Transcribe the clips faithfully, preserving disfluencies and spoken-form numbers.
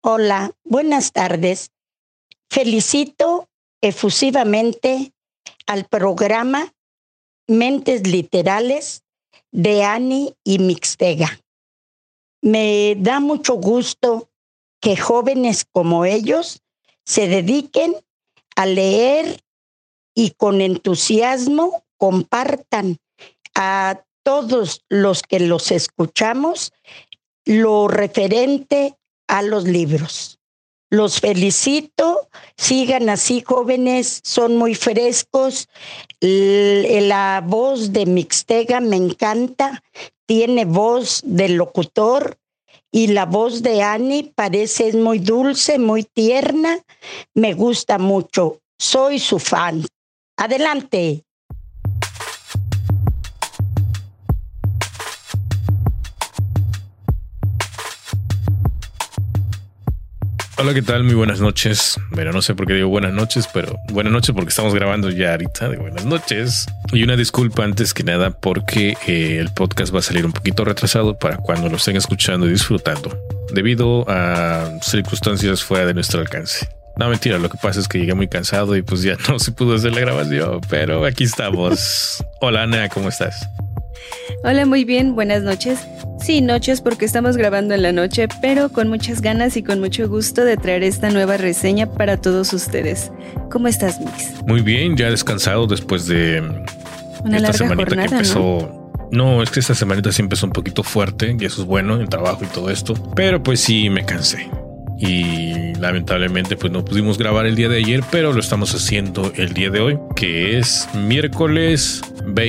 Hola, buenas tardes. Felicito efusivamente al programa Mentes Literales de Ani y Mixtega. Me da mucho gusto que jóvenes como ellos se dediquen a leer y con entusiasmo compartan a todos los que los escuchamos lo referente a los libros. Los felicito, sigan así jóvenes, son muy frescos. L- la voz de Mixtega me encanta, tiene voz de locutor y la voz de Ani parece es muy dulce, muy tierna, me gusta mucho, soy su fan. Adelante. Hola, ¿qué tal? Muy buenas noches. Bueno, no sé por qué digo buenas noches, pero buenas noches porque estamos grabando ya ahorita de buenas noches. Y una disculpa antes que nada porque eh, el podcast va a salir un poquito retrasado para cuando lo estén escuchando y disfrutando, debido a circunstancias fuera de nuestro alcance. No, mentira, lo que pasa es que llegué muy cansado y pues ya no se pudo hacer la grabación, pero aquí estamos. Hola, Ana, ¿cómo estás? Hola, muy bien, buenas noches. Sí, noches porque estamos grabando en la noche, pero con muchas ganas y con mucho gusto de traer esta nueva reseña para todos ustedes. ¿Cómo estás, Mix? Muy bien, ya descansado después de Una esta larga semanita jornada, que empezó. ¿no? no, es que esta semanita sí empezó un poquito fuerte y eso es bueno, el trabajo y todo esto. Pero pues sí, me cansé. Y lamentablemente pues no pudimos grabar el día de ayer, pero lo estamos haciendo el día de hoy, que es miércoles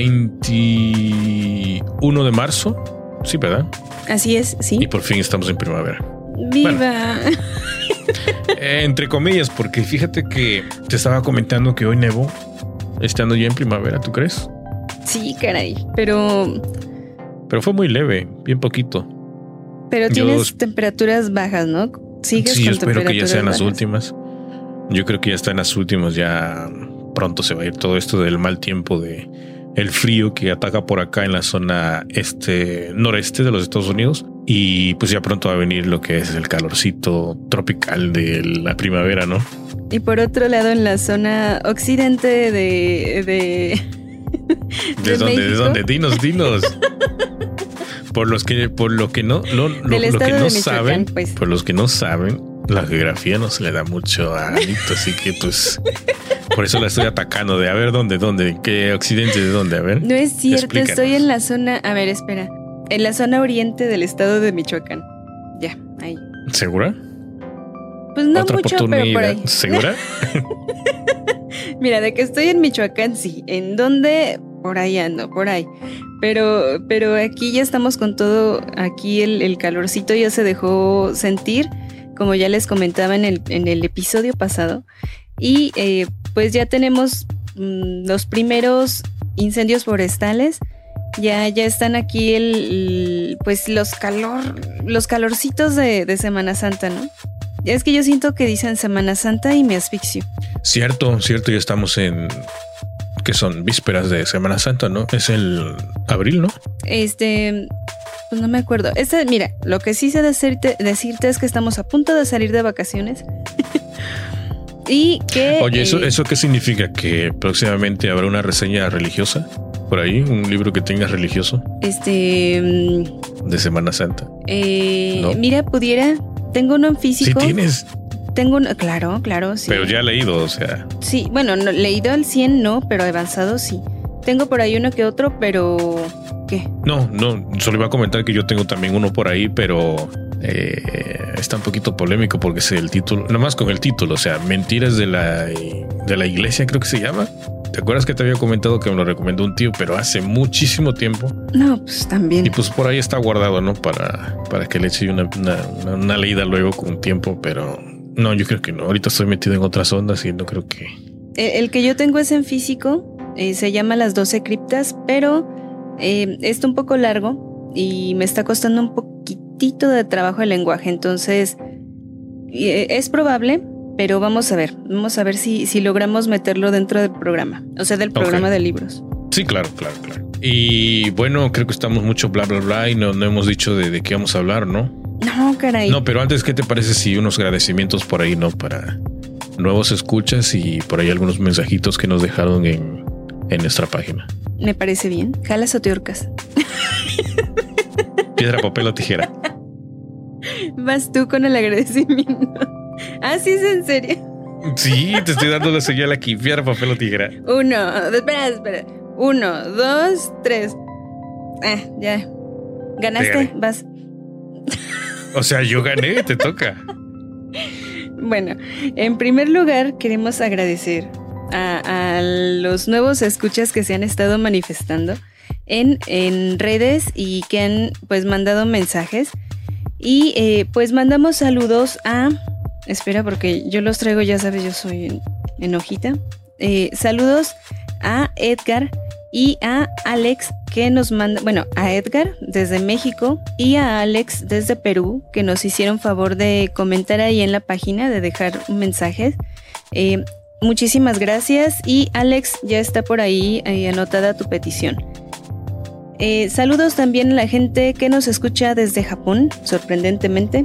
veintiuno de marzo. Sí, ¿verdad? Así es, sí. Y por fin estamos en primavera. ¡Viva! Bueno, eh, entre comillas, porque fíjate que te estaba comentando que hoy nevó, estando ya en primavera, ¿tú crees? Sí, caray, pero... Pero fue muy leve, bien poquito. Pero Yo- tienes temperaturas bajas, ¿no? Sigues Sí, yo con espero que ya temperaturas sean las bajas. últimas. Yo creo que ya están las últimas, ya pronto se va a ir todo esto del mal tiempo, de el frío que ataca por acá en la zona este noreste de los Estados Unidos, y pues ya pronto va a venir lo que es el calorcito tropical de la primavera, ¿no? Y por otro lado, en la zona occidente de... de... ¿De, de dónde? ¿De México. dónde? Dinos, dinos. Por los que, por lo que no, lo, lo, Del lo estado que de no Michoacán, saben, pues. por los que no saben, la geografía no se le da mucho a Anito, así que pues por eso la estoy atacando de a ver dónde, dónde, qué occidente, de dónde, a ver. No es cierto, Explícanos. estoy en la zona... A ver, espera. En la zona oriente del estado de Michoacán. Ya, ahí. ¿Segura? Pues no Otra mucho, pero por oportunidad. ahí. ¿Segura? Mira, de que estoy en Michoacán, sí. ¿En dónde? Por ahí ando, por ahí. Pero, pero aquí ya estamos con todo. Aquí el, el calorcito ya se dejó sentir, como ya les comentaba en el, en el episodio pasado. Y eh, pues ya tenemos mm, los primeros incendios forestales. Ya, ya están aquí el, el- pues los calor, los calorcitos de, de Semana Santa, ¿no? Es que yo siento que dicen Semana Santa y me asfixio. Cierto, cierto, ya estamos en que son vísperas de Semana Santa, ¿no? Es el abril, ¿no? Este, pues no me acuerdo. Este, mira, lo que sí sé decirte, decirte es que estamos a punto de salir de vacaciones. Y que... Oye, ¿eso, eh, ¿eso qué significa? ¿Que próximamente habrá una reseña religiosa? Por ahí, un libro que tengas religioso Este... mm, de Semana Santa. eh, ¿No? Mira, pudiera... Tengo uno en Sí físico. tienes, Tengo uno... Claro, claro, sí. pero ya leído, o sea. Sí, bueno, no, leído al cien no, pero avanzado sí. Tengo por ahí uno que otro, pero... ¿Qué? No, no, solo iba a comentar que yo tengo también uno por ahí, pero eh, está un poquito polémico porque es el título, nomás con el título, o sea, Mentiras de la, de la Iglesia, creo que se llama. ¿Te acuerdas que te había comentado que me lo recomendó un tío, pero hace muchísimo tiempo? No, pues también. Y pues por ahí está guardado, ¿no? Para, para que le eche una, una, una, una leída luego con tiempo, pero no, yo creo que no. Ahorita estoy metido en otras ondas y no creo que... El, el que yo tengo es en físico, eh, se llama Las doce criptas, pero eh, está un poco largo y me está costando un poquitito de trabajo el lenguaje, entonces eh, es probable, pero vamos a ver, vamos a ver si, si logramos meterlo dentro del programa, o sea, del programa Ok. de libros. Sí, claro, claro, claro. Y bueno, creo que estamos mucho bla, bla, bla y no, no hemos dicho de, de qué vamos a hablar, ¿no? No, caray. No, pero antes, ¿qué te parece si unos agradecimientos por ahí, no? Para nuevos escuchas y por ahí algunos mensajitos que nos dejaron en, en nuestra página. Me parece bien. ¿Jalas o te ahorcas? Piedra, papel o tijera. Vas tú con el agradecimiento. Ah, sí, es en serio. Sí, te estoy dando la señal aquí. Piedra, papel o tijera. Uno, espera, espera. Uno, dos, tres. Ah, ya. Ganaste, vas. O sea, yo gané, te toca. Bueno, en primer lugar queremos agradecer a, a los nuevos escuchas que se han estado manifestando en, en redes y que han pues mandado mensajes. Y eh, pues mandamos saludos a... Espera, porque yo los traigo, ya sabes, yo soy en, en hojita. Eh, saludos a Edgar y a Alex, que nos manda, bueno, a Edgar desde México y a Alex desde Perú, que nos hicieron favor de comentar ahí en la página, de dejar un mensaje. Eh, muchísimas gracias, y Alex, ya está por ahí eh, anotada tu petición. Eh, saludos también a la gente que nos escucha desde Japón, sorprendentemente.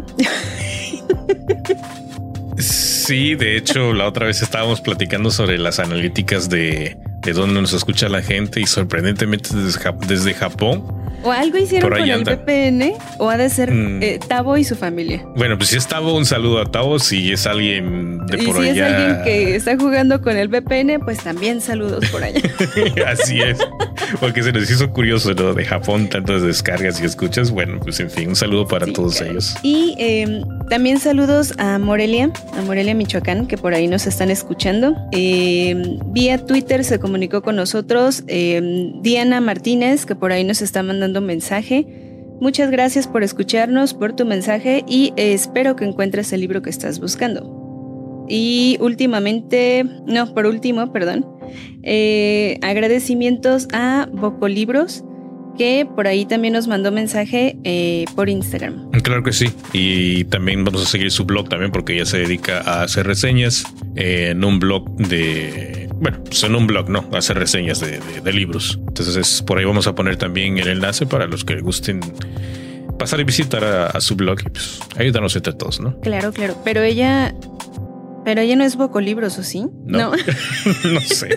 Sí, de hecho, la otra vez estábamos platicando sobre las analíticas de, de dónde nos escucha la gente, y sorprendentemente desde, desde Japón. O algo hicieron con el V P N, o ha de ser mm. eh, Tavo y su familia. Bueno, pues si es Tavo, un saludo a Tavo. Si es alguien de y por si allá. Si es alguien que está jugando con el V P N, pues también saludos por allá. Así es. Porque se nos hizo curioso, ¿no? De Japón, tantas descargas y escuchas. Bueno, pues en fin, un saludo para sí, todos claro. ellos. Y eh, también saludos a Morelia, a Morelia, Michoacán, que por ahí nos están escuchando. Eh, vía Twitter se comunicó con nosotros eh, Diana Martínez, que por ahí nos está mandando mensaje. Muchas gracias por escucharnos, por tu mensaje, y eh, espero que encuentres el libro que estás buscando. Y últimamente, no, por último, perdón, eh, agradecimientos a Bocolibros, que por ahí también nos mandó mensaje eh, por Instagram. Claro que sí, y también vamos a seguir su blog también, porque ella se dedica a hacer reseñas eh, en un blog de... Bueno, pues en un blog, ¿no? A hacer reseñas de, de, de libros. Entonces por ahí vamos a poner también el enlace para los que gusten pasar y visitar a, a su blog y pues ayudarnos entre todos, ¿no? Claro, claro, pero ella... Pero ella no es Bocolibros, ¿o sí? No, no, no sé.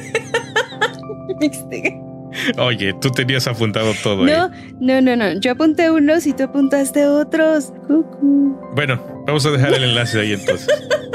Oye, tú tenías apuntado todo. No, ahí. no, no, no. Yo apunté unos y tú apuntaste otros. Cucú. Bueno, vamos a dejar el enlace ahí entonces.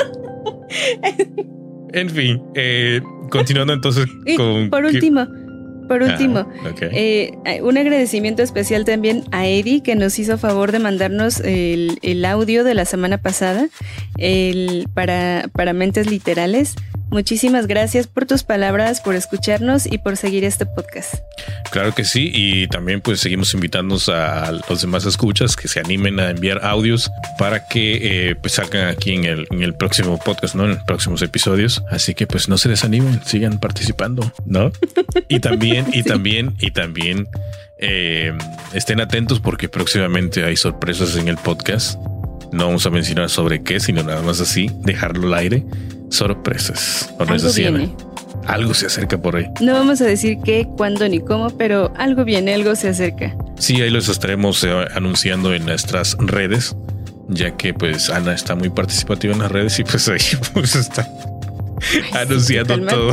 En fin, eh, continuando entonces con... Por último, por último, ah, okay. eh, un agradecimiento especial también a Eddie, que nos hizo favor de mandarnos el, el audio de la semana pasada el, para, para Mentes Literales. Muchísimas gracias por tus palabras, por escucharnos y por seguir este podcast. Claro que sí, y también pues seguimos invitándonos a los demás escuchas que se animen a enviar audios para que eh, pues salgan aquí en el, en el próximo podcast, ¿no? En los próximos episodios. Así que pues no se desanimen, sigan participando, ¿no? Y también, y sí. también, y también eh, estén atentos porque próximamente hay sorpresas en el podcast. No vamos a mencionar sobre qué, sino nada más así, dejarlo al aire. Sorpresas. ¿O no es así, Ana? Algo se acerca por ahí. No vamos a decir qué, cuándo ni cómo, pero algo viene, algo se acerca. Sí, ahí los estaremos eh, anunciando en nuestras redes, ya que pues Ana está muy participativa en las redes y pues ahí pues está Ay, anunciando sí, todo.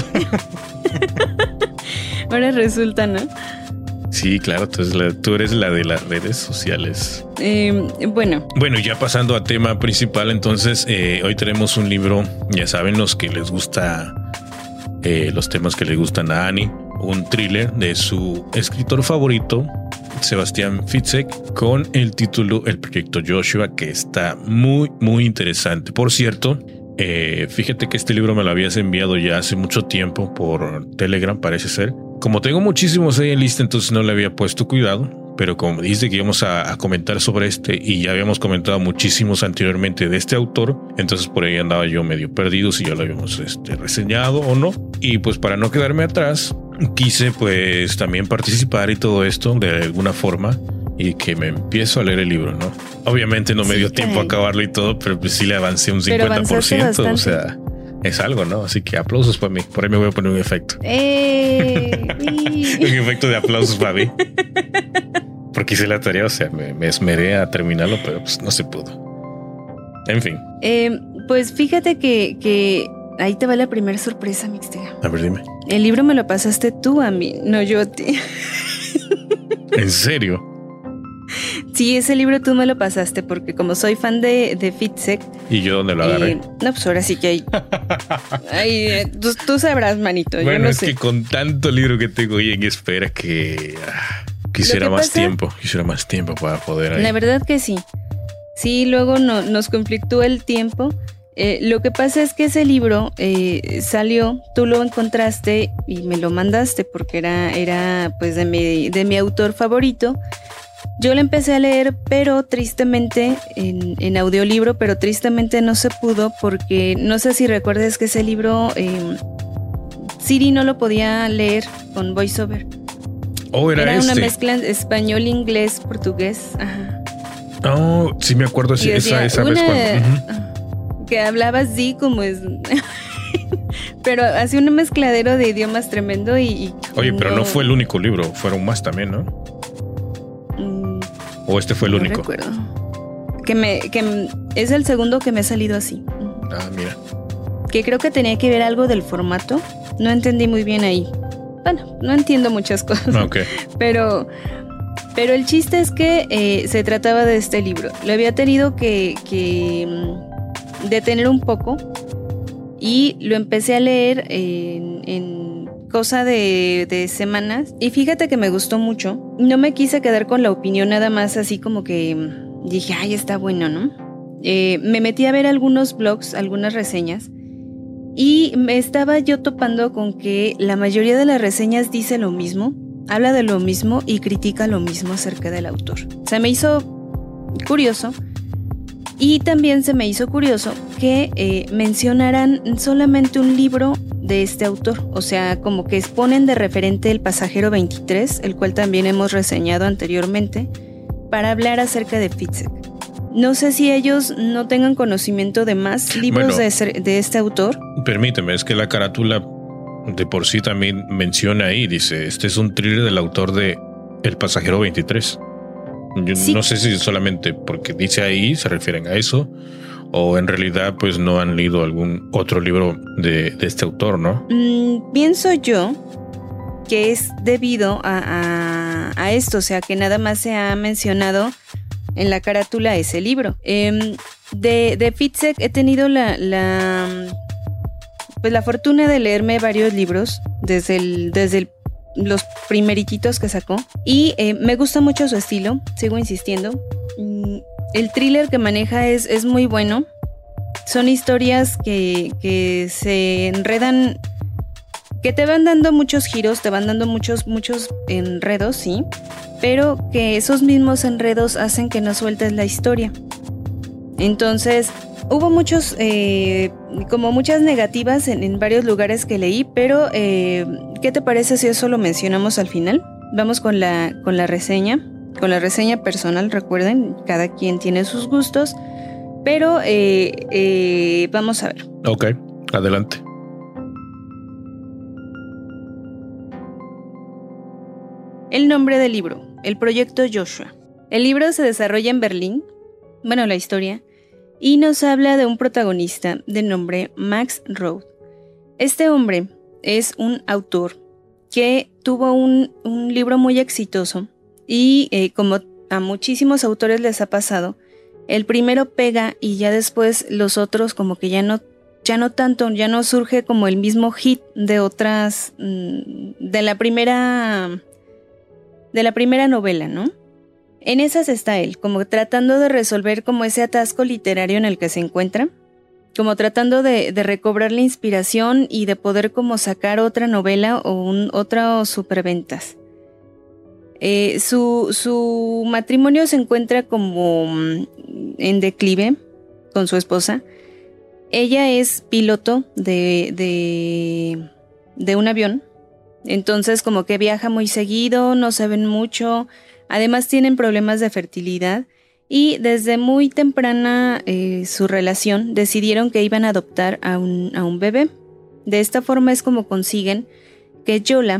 Ahora resulta, ¿no? Sí, claro, tú eres, la, tú eres la de las redes sociales. Eh, bueno. Bueno, ya pasando a tema principal, entonces eh, hoy tenemos un libro, ya saben, los que les gusta, eh, los temas que le gustan a Ani, un thriller de su escritor favorito, Sebastián Fitzek, con el título El Proyecto Joshua, que está muy, muy interesante. Por cierto, eh, fíjate que este libro me lo habías enviado ya hace mucho tiempo por Telegram, parece ser. Como tengo muchísimos ahí en lista, entonces no le había puesto cuidado, pero como dice que íbamos a, a comentar sobre este y ya habíamos comentado muchísimos anteriormente de este autor, entonces por ahí andaba yo medio perdido si ya lo habíamos este, reseñado o no. Y pues para no quedarme atrás, quise pues también participar y todo esto de alguna forma y que me empiezo a leer el libro, ¿no? Obviamente no me sí, dio tiempo caray. a acabarlo y todo, pero pues sí le avancé un cincuenta por ciento, o sea... Es algo, ¿no? Así que aplausos para mí. Por ahí me voy a poner un efecto. Eh, un efecto de aplausos para mí. Porque porque hice la tarea, o sea, me, me esmeré a terminarlo, pero pues no se pudo. En fin. Eh, pues fíjate que, que ahí te va la primera sorpresa, Mixtega. A ver, dime. El libro me lo pasaste tú a mí, no yo a ti. ¿En serio? Sí, ese libro tú me lo pasaste porque como soy fan de, de Fitzek. ¿Y yo dónde lo agarré? Eh, no, pues ahora sí que hay. hay eh, tú, tú sabrás, manito. Bueno, yo no es sé. que con tanto libro que tengo y en espera que ah, quisiera que más pasa, tiempo. Quisiera más tiempo para poder ahí. La verdad que sí. Sí, luego no, nos conflictúa el tiempo. Eh, lo que pasa es que ese libro eh, salió, tú lo encontraste y me lo mandaste porque era, era pues de mi, de mi autor favorito. Yo lo empecé a leer, pero tristemente en, en audiolibro, pero tristemente no se pudo porque no sé si recuerdas que ese libro eh, Siri no lo podía leer con voiceover. Oh, era, era este. una mezcla español, inglés, portugués. Ajá. Oh, sí me acuerdo esa, decía, esa una, vez cuando... Uh-huh. Que hablaba así como es... pero hacía un mezcladero de idiomas tremendo y... y Oye, pero no fue el único libro, fueron más también, ¿no? Mm, ¿O este fue el no único? recuerdo. Que me, que es el segundo que me ha salido así. Ah, mira. Que creo que tenía que ver algo del formato. No entendí muy bien ahí. Bueno, no entiendo muchas cosas. Ok. Pero... Pero el chiste es que eh, se trataba de este libro. Lo había tenido que, que um, detener un poco y lo empecé a leer en, en cosa de, de semanas. Y fíjate que me gustó mucho. No me quise quedar con la opinión nada más así como que dije, ay, está bueno, ¿no? Eh, me metí a ver algunos blogs, algunas reseñas. Y me estaba yo topando con que la mayoría de las reseñas dice lo mismo. Habla de lo mismo y critica lo mismo acerca del autor. Se me hizo curioso y también se me hizo curioso que eh, mencionaran solamente un libro de este autor. O sea, como que exponen de referente El Pasajero veintitrés, el cual también hemos reseñado anteriormente, para hablar acerca de Fitzek. No sé si ellos no tengan conocimiento de más libros bueno, de, de este autor. Permíteme, es que la carátula de por sí también menciona ahí, dice, este es un thriller del autor de El Pasajero veintitrés. Yo sí. No sé si solamente porque dice ahí se refieren a eso o en realidad pues no han leído algún otro libro de, de este autor, ¿no? Mm, pienso yo que es debido a, a, a esto, o sea que nada más se ha mencionado en la carátula ese libro. Eh, de, de Fitzek he tenido la... la pues la fortuna de leerme varios libros desde, el, desde el, los primerititos que sacó y eh, me gusta mucho su estilo, sigo insistiendo. El thriller que maneja es, es muy bueno, son historias que, que se enredan, que te van dando muchos giros, te van dando muchos, muchos enredos, sí, pero que esos mismos enredos hacen que no sueltes la historia. Entonces... Hubo muchos, eh, como muchas negativas en, en varios lugares que leí, pero eh, ¿qué te parece si eso lo mencionamos al final? Vamos con la, con la reseña, con la reseña personal, recuerden, cada quien tiene sus gustos, pero eh, eh, vamos a ver. Ok, adelante. El nombre del libro, el proyecto Joshua. El libro se desarrolla en Berlín, bueno, la historia, y nos habla de un protagonista de nombre Max Roth. Este hombre es un autor que tuvo un, un libro muy exitoso y eh, como a muchísimos autores les ha pasado, el primero pega y ya después los otros como que ya no, ya no tanto, ya no surge como el mismo hit de otras, de la primera, de la primera novela, ¿no? En esas está él, como tratando de resolver como ese atasco literario en el que se encuentra, como tratando de, de recobrar la inspiración y de poder como sacar otra novela o un, otra superventas. Eh, su, su matrimonio se encuentra como en declive con su esposa. Ella es piloto de, de, de un avión, entonces como que viaja muy seguido, no se ven mucho. Además tienen problemas de fertilidad y desde muy temprana eh, su relación decidieron que iban a adoptar a un, a un bebé. De esta forma es como consiguen que Yola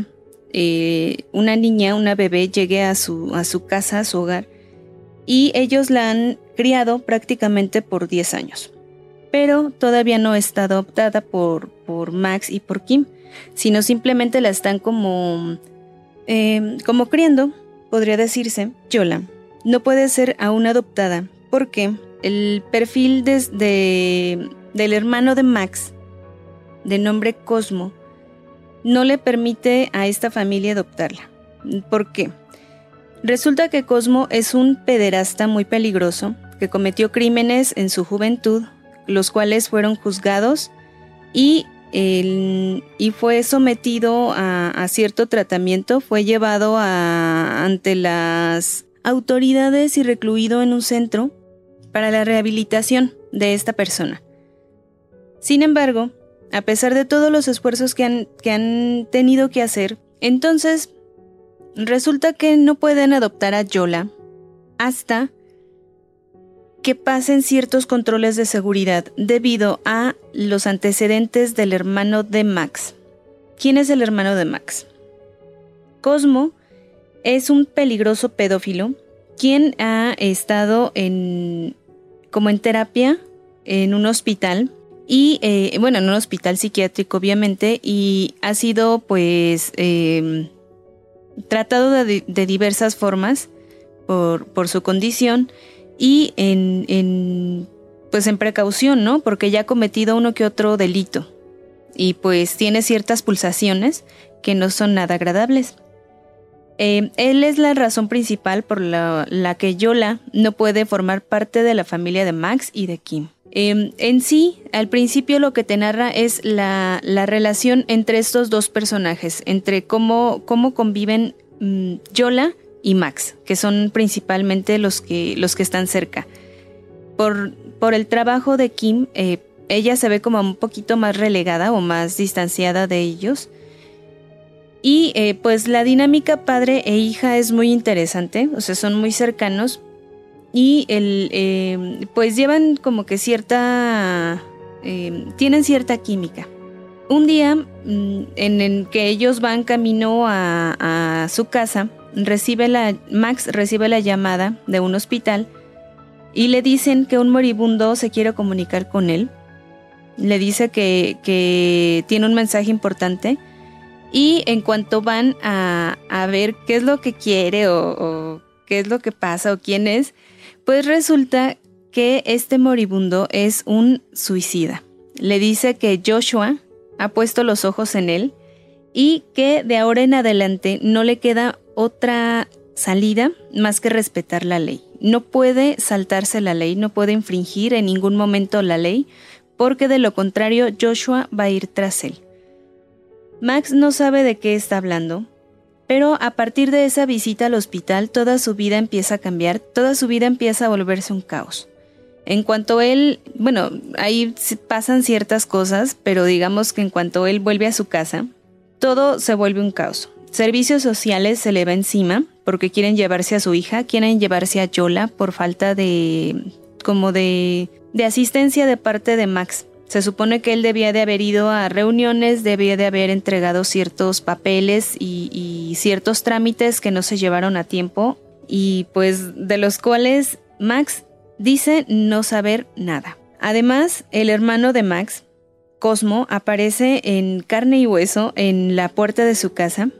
eh, una niña, una bebé, llegue a su, a su casa, a su hogar, y ellos la han criado prácticamente por diez años. Pero todavía no está adoptada por, por Max y por Kim, sino simplemente la están como, eh, como criando, podría decirse. Yola no puede ser aún adoptada porque el perfil de, de, del hermano de Max, de nombre Cosmo, no le permite a esta familia adoptarla. ¿Por qué? Resulta que Cosmo es un pederasta muy peligroso que cometió crímenes en su juventud, los cuales fueron juzgados y, el, y fue sometido a, a cierto tratamiento, fue llevado a, ante las autoridades y recluido en un centro para la rehabilitación de esta persona. Sin embargo, a pesar de todos los esfuerzos que han, que han tenido que hacer, entonces resulta que no pueden adoptar a Yola hasta que pasen ciertos controles de seguridad debido a los antecedentes del hermano de Max. ¿Quién es el hermano de Max? Cosmo es un peligroso pedófilo quien ha estado en, como en terapia en un hospital y eh, bueno, en un hospital psiquiátrico obviamente, y ha sido pues eh, tratado de, de diversas formas por, por su condición. Y en, en, pues en precaución, ¿no? Porque ya ha cometido uno que otro delito. Y pues tiene ciertas pulsaciones que no son nada agradables. Eh, él es la razón principal por la, la que Yola no puede formar parte de la familia de Max y de Kim. Eh, en sí, al principio lo que te narra es la, la relación entre estos dos personajes, entre cómo, cómo conviven mmm, Yola y Max, que son principalmente los que, los que están cerca. Por, por el trabajo de Kim, eh, ella se ve como un poquito más relegada o más distanciada de ellos. Y eh, pues la dinámica padre e hija es muy interesante, o sea, son muy cercanos. Y el, eh, pues llevan como que cierta... Eh, tienen cierta química. Un día en el que ellos van camino a, a su casa, Recibe la, Max recibe la llamada de un hospital y le dicen que un moribundo se quiere comunicar con él. Le dice que, que tiene un mensaje importante y en cuanto van a, a ver qué es lo que quiere o, o qué es lo que pasa o quién es, pues resulta que este moribundo es un suicida. Le dice que Joshua ha puesto los ojos en él y que de ahora en adelante no le queda otra salida más que respetar la ley. No puede saltarse la ley, no puede infringir en ningún momento la ley, porque de lo contrario Joshua va a ir tras él. Max no sabe de qué está hablando, pero a partir de esa visita al hospital toda su vida empieza a cambiar, toda su vida empieza a volverse un caos. En cuanto él, bueno, ahí pasan ciertas cosas, pero digamos que en cuanto él vuelve a su casa, todo se vuelve un caos. Servicios sociales se le va encima porque quieren llevarse a su hija, quieren llevarse a Yola por falta de, como de, de asistencia de parte de Max. Se supone que él debía de haber ido a reuniones, debía de haber entregado ciertos papeles y, y ciertos trámites que no se llevaron a tiempo y pues de los cuales Max dice no saber nada. Además, el hermano de Max, Cosmo, aparece en carne y hueso en la puerta de su casa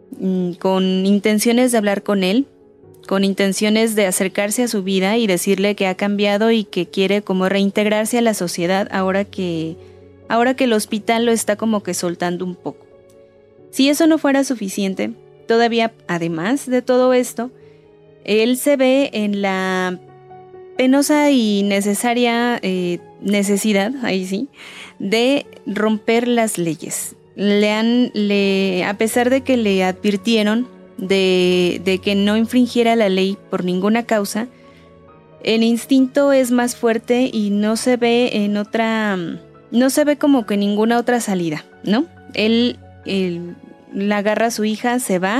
con intenciones de hablar con él, con intenciones de acercarse a su vida y decirle que ha cambiado y que quiere como reintegrarse a la sociedad ahora que, ahora que el hospital lo está como que soltando un poco. Si eso no fuera suficiente, todavía además de todo esto, él se ve en la penosa y necesaria eh, necesidad, ahí sí, de romper las leyes. Le han, le, a pesar de que le advirtieron de, de que no infringiera la ley por ninguna causa, el instinto es más fuerte y no se ve en otra, no se ve como que ninguna otra salida, ¿no? Él, él la agarra a su hija, se va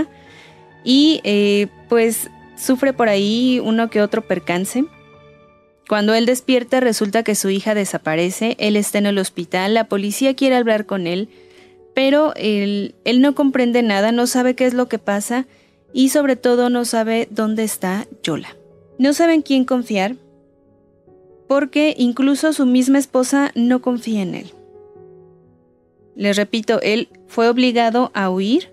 y eh, pues sufre por ahí uno que otro percance. Cuando él despierta resulta que su hija desaparece, él está en el hospital, la policía quiere hablar con él, pero él, él no comprende nada, no sabe qué es lo que pasa y sobre todo no sabe dónde está Yola. No sabe en quién confiar porque incluso su misma esposa no confía en él. Les repito, él fue obligado a huir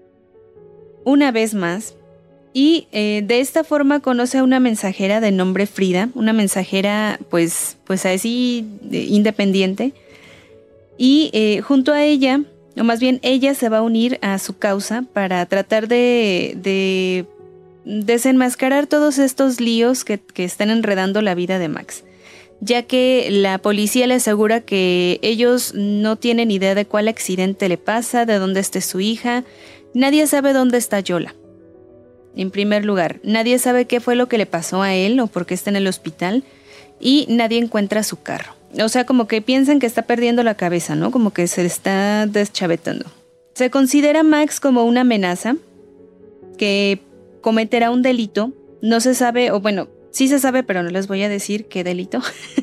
una vez más y eh, de esta forma conoce a una mensajera de nombre Frida, una mensajera pues, pues así eh, independiente, y eh, junto a ella, o más bien ella se va a unir a su causa para tratar de, de desenmascarar todos estos líos que, que están enredando la vida de Max, ya que la policía le asegura que ellos no tienen idea de cuál accidente le pasa, de dónde esté su hija, nadie sabe dónde está Yola. En primer lugar, nadie sabe qué fue lo que le pasó a él o por qué está en el hospital y nadie encuentra su carro. O sea, como que piensan que está perdiendo la cabeza, ¿no? Como que se está deschavetando. Se considera a Max como una amenaza que cometerá un delito. No se sabe, o bueno, sí se sabe, pero no les voy a decir qué delito.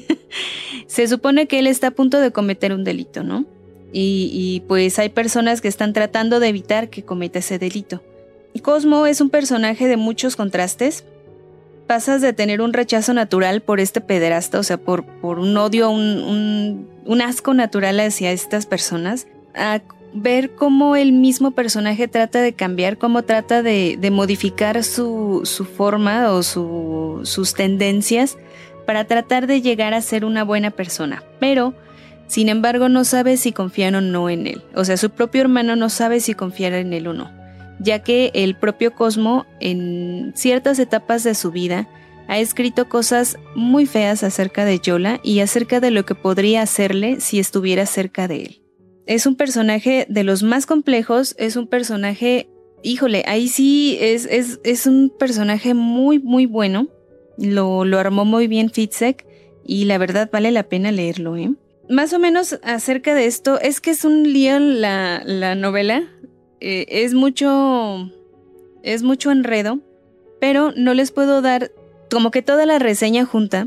Se supone que él está a punto de cometer un delito, ¿no? Y, y pues hay personas que están tratando de evitar que cometa ese delito. Cosmo es un personaje de muchos contrastes. Pasas de tener un rechazo natural por este pederasta, o sea, por, por un odio, un, un, un asco natural hacia estas personas, a ver cómo el mismo personaje trata de cambiar, cómo trata de, de modificar su, su forma o su, sus tendencias para tratar de llegar a ser una buena persona. Pero, sin embargo, no sabe si confiar o no en él. O sea, su propio hermano no sabe si confiar en él o no, ya que el propio Cosmo en ciertas etapas de su vida ha escrito cosas muy feas acerca de Yola y acerca de lo que podría hacerle si estuviera cerca de él. Es un personaje de los más complejos, es un personaje, híjole, ahí sí es, es, es un personaje muy muy bueno, lo, lo armó muy bien Fitzek y la verdad vale la pena leerlo, ¿eh? Más o menos acerca de esto, es que es un lío la, la novela. Eh, es mucho es mucho enredo, pero no les puedo dar como que toda la reseña junta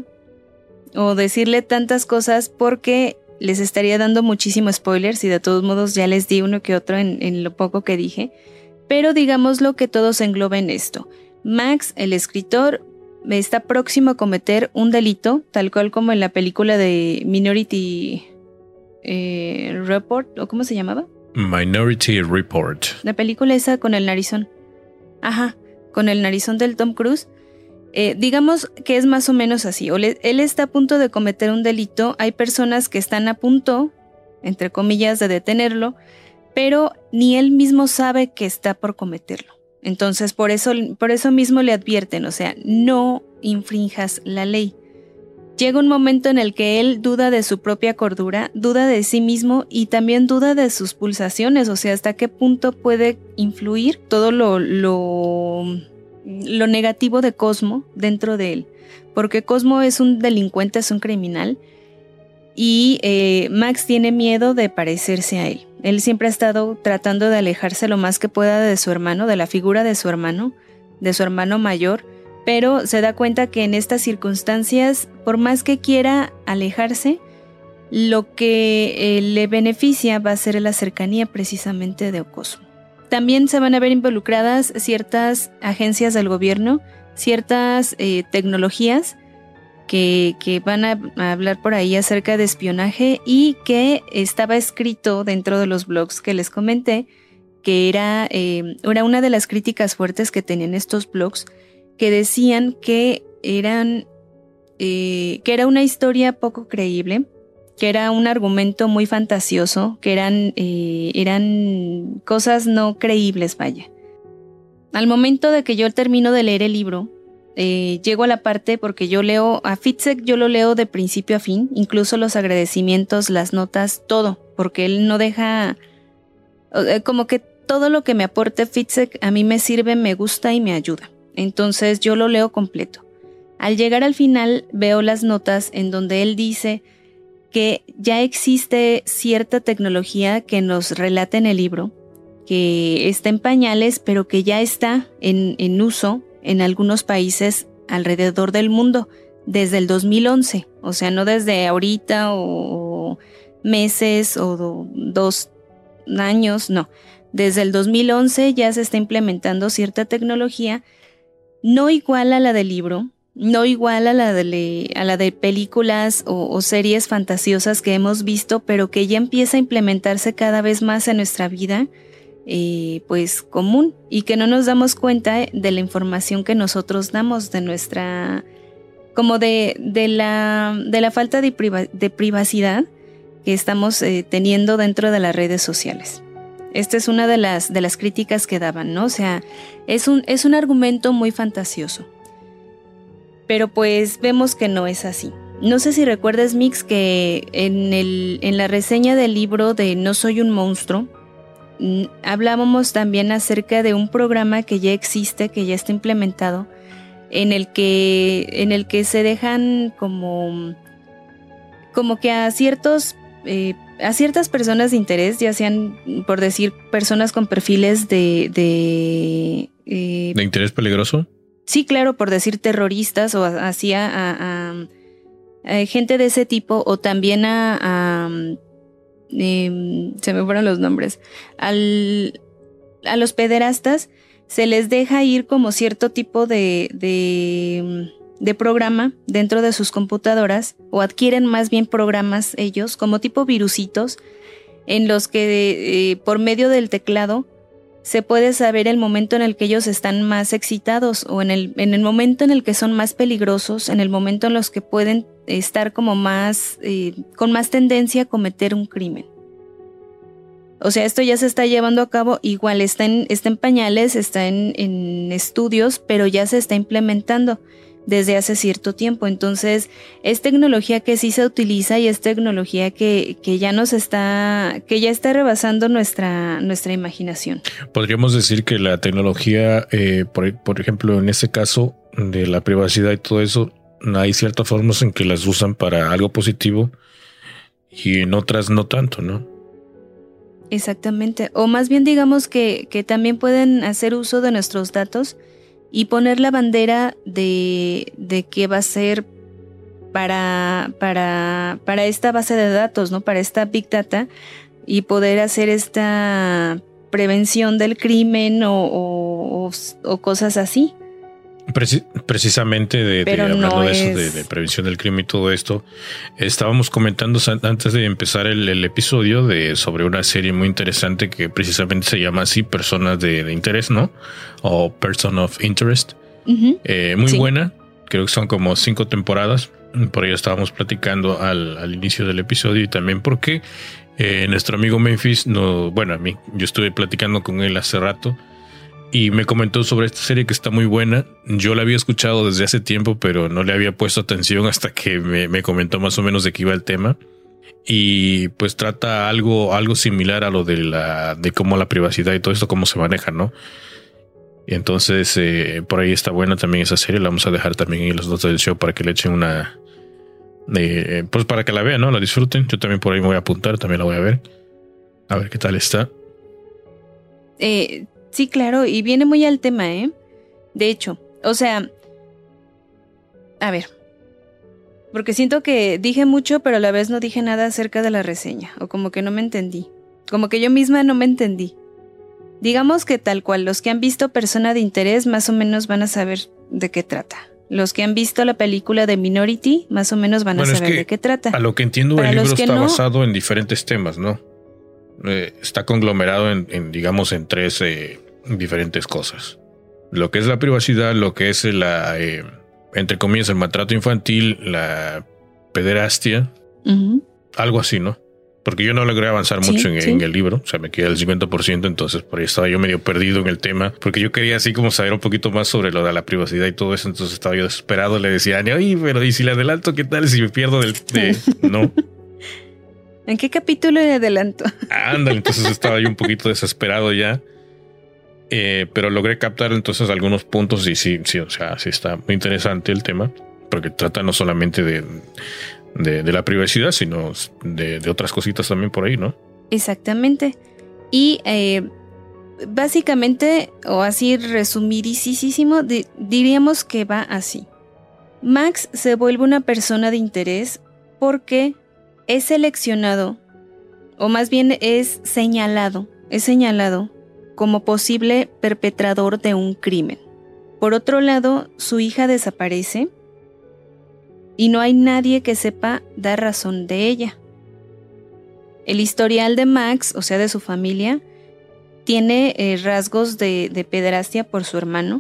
o decirle tantas cosas porque les estaría dando muchísimo spoilers y de todos modos ya les di uno que otro en, en lo poco que dije, pero digámoslo que todo se engloba en esto. Max, el escritor, está próximo a cometer un delito, tal cual como en la película de Minority eh, Report, ¿o cómo se llamaba? Minority Report. La película esa con el narizón. Ajá, con el narizón del Tom Cruise. Eh, digamos que es más o menos así. O le, él está a punto de cometer un delito. Hay personas que están a punto, entre comillas, de detenerlo, pero ni él mismo sabe que está por cometerlo. Entonces, por eso, por eso mismo le advierten, o sea, no infrinjas la ley. Llega un momento en el que él duda de su propia cordura, duda de sí mismo y también duda de sus pulsaciones, o sea, hasta qué punto puede influir todo lo, lo, lo negativo de Cosmo dentro de él. Porque Cosmo es un delincuente, es un criminal y eh, Max tiene miedo de parecerse a él. Él siempre ha estado tratando de alejarse lo más que pueda de su hermano, de la figura de su hermano, de su hermano mayor, pero se da cuenta que en estas circunstancias, por más que quiera alejarse, lo que eh, le beneficia va a ser la cercanía precisamente de Cosmo. También se van a ver involucradas ciertas agencias del gobierno, ciertas eh, tecnologías que, que van a, a hablar por ahí acerca de espionaje y que estaba escrito dentro de los blogs que les comenté, que era, eh, era una de las críticas fuertes que tenían estos blogs, que decían que eran eh, que era una historia poco creíble, que era un argumento muy fantasioso, que eran, eh, eran cosas no creíbles, vaya. Al momento de que yo termino de leer el libro, eh, llego a la parte, porque yo leo a Fitzek, yo lo leo de principio a fin, incluso los agradecimientos, las notas, todo, porque él no deja, eh, como que todo lo que me aporte Fitzek a mí me sirve, me gusta y me ayuda. Entonces yo lo leo completo. Al llegar al final veo las notas en donde él dice que ya existe cierta tecnología que nos relata en el libro, que está en pañales, pero que ya está en, en uso en algunos países alrededor del mundo desde el dos mil once. O sea, no desde ahorita o meses o do, dos, años, no, desde el dos mil once ya se está implementando cierta tecnología, no igual a la del libro, no igual a la de, a la de películas o, o series fantasiosas que hemos visto, pero que ya empieza a implementarse cada vez más en nuestra vida, eh, pues común, y que no nos damos cuenta de la información que nosotros damos, de nuestra, como de, de, la, de la falta de, priva, de privacidad que estamos eh, teniendo dentro de las redes sociales. Esta es una de las, de las críticas que daban, ¿no? O sea, es un, es un argumento muy fantasioso. Pero pues vemos que no es así. No sé si recuerdas, Mix, que en, el, en la reseña del libro de No soy un monstruo, hablábamos también acerca de un programa que ya existe, que ya está implementado, en el que, en el que se dejan como, como que a ciertos... Eh, a ciertas personas de interés, ya sean, por decir, personas con perfiles de... ¿De, eh, ¿De interés peligroso? Sí, claro, por decir terroristas o así a, a, a, a gente de ese tipo, o también a... a eh, se me fueron los nombres. Al, a los pederastas se les deja ir como cierto tipo de... de de programa dentro de sus computadoras, o adquieren más bien programas ellos como tipo virusitos en los que eh, por medio del teclado se puede saber el momento en el que ellos están más excitados, o en el, en el momento en el que son más peligrosos, en el momento en los que pueden estar como más eh, con más tendencia a cometer un crimen. O sea, esto ya se está llevando a cabo, igual está en, está en pañales, está en, en estudios, pero ya se está implementando desde hace cierto tiempo. Entonces es tecnología que sí se utiliza, y es tecnología que, que ya nos está, que ya está rebasando nuestra, nuestra imaginación. Podríamos decir que la tecnología, eh, por, por ejemplo, en este caso de la privacidad y todo eso, hay ciertas formas en que las usan para algo positivo y en otras no tanto, ¿no? Exactamente. O más bien digamos que, que también pueden hacer uso de nuestros datos y poner la bandera de, de que va a ser para, para, para esta base de datos, ¿no? Para esta Big Data, y poder hacer esta prevención del crimen o, o, o cosas así. Preci- precisamente de, de hablando no de eso, es... de, de prevención del crimen y todo esto, estábamos comentando antes de empezar el, el episodio de sobre una serie muy interesante que precisamente se llama así, Personas de, de Interés, ¿no? O Person of Interest. Uh-huh. Eh, muy sí. buena, creo que son como cinco temporadas. Por ello estábamos platicando al, al inicio del episodio, y también porque eh, nuestro amigo Memphis, no, bueno, a mí, yo estuve platicando con él hace rato y me comentó sobre esta serie que está muy buena. Yo la había escuchado desde hace tiempo, pero no le había puesto atención hasta que me, me comentó más o menos de qué iba el tema. Y pues trata algo, algo similar a lo de la, de cómo la privacidad y todo esto, cómo se maneja, ¿no? Y entonces eh, por ahí está buena también esa serie. La vamos a dejar también en los notas del show para que le echen una, eh, pues para que la vean, ¿no? La disfruten. Yo también por ahí me voy a apuntar, también la voy a ver. A ver qué tal está. Eh... Sí, claro, y viene muy al tema, ¿eh? De hecho, o sea, a ver, porque siento que dije mucho, pero a la vez no dije nada acerca de la reseña, o como que no me entendí, como que yo misma no me entendí. Digamos que tal cual, los que han visto Persona de Interés más o menos van a saber de qué trata. Los que han visto la película de Minority más o menos van bueno, a saber es que, de qué trata. A lo que entiendo, Para el libro está no, basado en diferentes temas, ¿no? Eh, está conglomerado en, en digamos, en tres eh, diferentes cosas. Lo que es la privacidad, lo que es la, eh, entre comillas, el maltrato infantil, la pederastia, uh-huh. algo así, ¿no? Porque yo no logré avanzar sí, mucho en, sí. en el libro, o sea, me quedé al cincuenta por ciento, entonces por ahí estaba yo medio perdido en el tema, porque yo quería así como saber un poquito más sobre lo de la privacidad y todo eso, entonces estaba yo desesperado, le decía a Ania, oye, pero ¿y si le adelanto qué tal si me pierdo del... De... no. ¿En qué capítulo le adelanto? Ándale, entonces estaba yo un poquito desesperado ya. Eh, pero logré captar entonces algunos puntos y sí, sí, o sea, sí está muy interesante el tema, porque trata no solamente de, de, de la privacidad, sino de, de otras cositas también por ahí, ¿no? Exactamente. Y eh, básicamente, o así resumidísimo, di- diríamos que va así. Max se vuelve una persona de interés porque es seleccionado o más bien es señalado, es señalado como posible perpetrador de un crimen. Por otro lado, su hija desaparece y no hay nadie que sepa dar razón de ella. El historial de Max, o sea, de su familia, tiene eh, rasgos de, de pederastia por su hermano.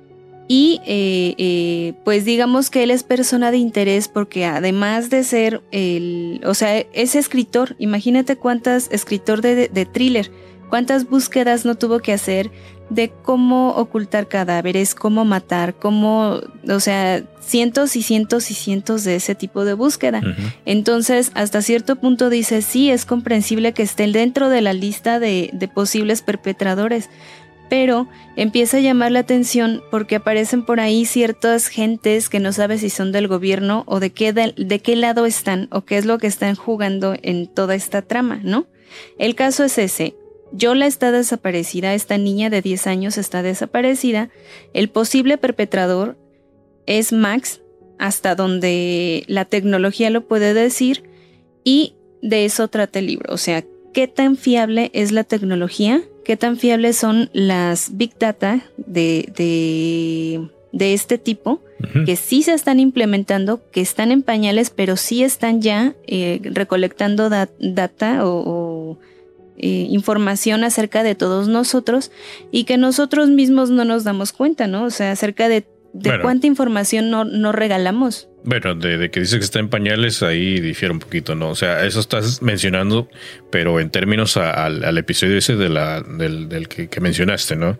Y eh, eh, pues digamos que él es persona de interés porque además de ser el, o sea, es escritor. Imagínate cuántas, escritor de, de thriller, cuántas búsquedas no tuvo que hacer de cómo ocultar cadáveres, cómo matar, cómo, o sea, cientos y cientos y cientos de ese tipo de búsqueda. Uh-huh. Entonces, hasta cierto punto dice, sí, es comprensible que esté dentro de la lista de, de posibles perpetradores. Pero empieza a llamar la atención porque aparecen por ahí ciertas gentes que no sabe si son del gobierno o de qué, de, de qué lado están o qué es lo que están jugando en toda esta trama, ¿no? El caso es ese. Yola está desaparecida, esta niña de diez años está desaparecida. El posible perpetrador es Max, hasta donde la tecnología lo puede decir, y de eso trata el libro. O sea, ¿qué tan fiable es la tecnología? ¿Qué tan fiables son las Big Data de, de, de este tipo? Uh-huh. Que sí se están implementando, que están en pañales, pero sí están ya eh, recolectando da- data o, o eh, información acerca de todos nosotros y que nosotros mismos no nos damos cuenta, ¿no? O sea, acerca de, de bueno, cuánta información no, no regalamos. Bueno, de, de que dice que está en pañales, ahí difiere un poquito, ¿no? O sea, eso estás mencionando, pero en términos a, al, al episodio ese de la, del, del que, que mencionaste, ¿no?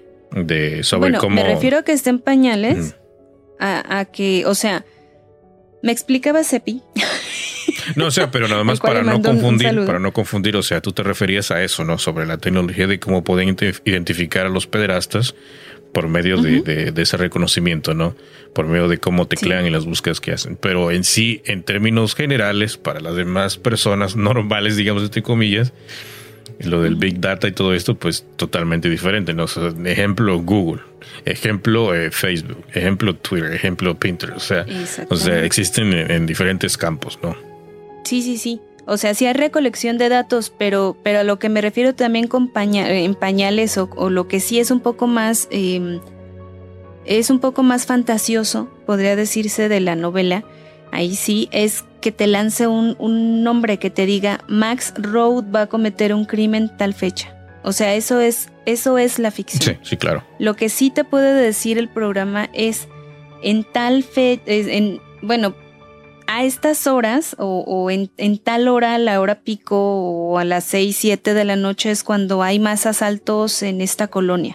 De sobre bueno, cómo... me refiero a que está en pañales, mm. a, a que, o sea, me explicaba Cepi. No, o sea, pero nada más para no confundir, para no confundir, o sea, tú te referías a eso, ¿no? Sobre la tecnología de cómo pueden identificar a los pederastas por medio uh-huh. de, de, de ese reconocimiento, ¿no? Por medio de cómo teclean sí. en las búsquedas que hacen. Pero en sí, en términos generales, para las demás personas normales, digamos, entre comillas, lo del uh-huh. Big Data y todo esto, pues totalmente diferente, ¿no? O sea, ejemplo, Google, ejemplo, eh, Facebook, ejemplo, Twitter, ejemplo, Pinterest. O sea, o sea existen en, en diferentes campos, ¿no? Sí, sí, sí. O sea, sí hay recolección de datos, pero, pero a lo que me refiero también con paña, en pañales o, o lo que sí es un poco más, eh, es un poco más fantasioso, podría decirse, de la novela, ahí sí, es que te lance un, un nombre que te diga Max Road va a cometer un crimen tal fecha. O sea, eso es, eso es la ficción. Sí, sí, claro. Lo que sí te puede decir el programa es en tal fecha, en, bueno, a estas horas o, o en, en tal hora, la hora pico o a las seis, siete de la noche es cuando hay más asaltos en esta colonia